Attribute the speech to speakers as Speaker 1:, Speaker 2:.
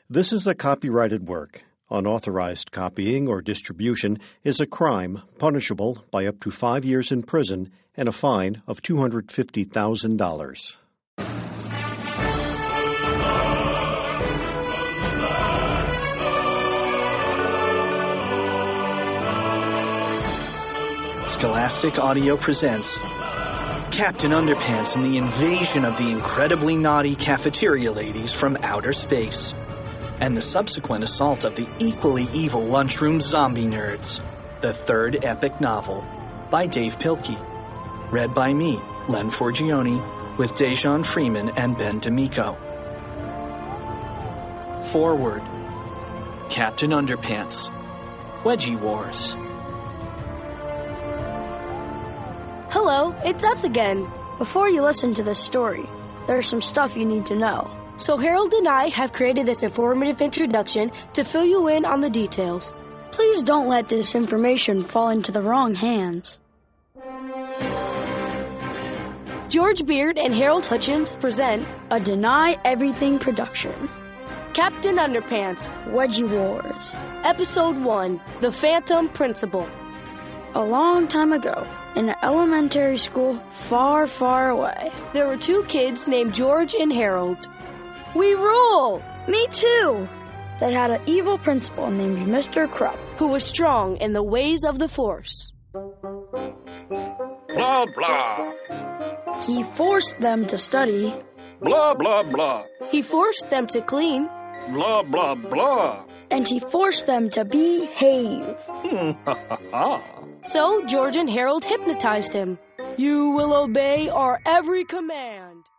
Speaker 1: This is a copyrighted work. Unauthorized copying or distribution is a crime punishable by up to 5 years in prison and a fine of $250,000.
Speaker 2: Scholastic Audio presents Captain Underpants and the invasion of the incredibly naughty cafeteria ladies from outer space, and the subsequent assault of the equally evil lunchroom zombie nerds, the third epic novel, by Dave Pilkey. Read by me, Len Forgione, with Dejan Freeman and Ben D'Amico. Forward. Captain Underpants. Wedgie Wars.
Speaker 3: Hello, it's us again. Before you listen to this story, there's some stuff you need to know. So Harold and I have created this informative introduction to fill you in on the details. Please don't let this information fall into the wrong hands. George Beard and Harold Hutchins present a Deny Everything production. Captain Underpants, Wedgie Wars. Episode 1, The Phantom Principal. A long time ago, in an elementary school far, far away, there were two kids named George and Harold. We rule! Me too! They had an evil principal named Mr. Krupp, who was strong in the ways of the Force.
Speaker 4: Blah, blah.
Speaker 3: He forced them to study.
Speaker 4: Blah, blah, blah.
Speaker 3: He forced them to clean.
Speaker 4: Blah, blah, blah.
Speaker 3: And he forced them to behave. So George and Harold hypnotized him. You will obey our every command.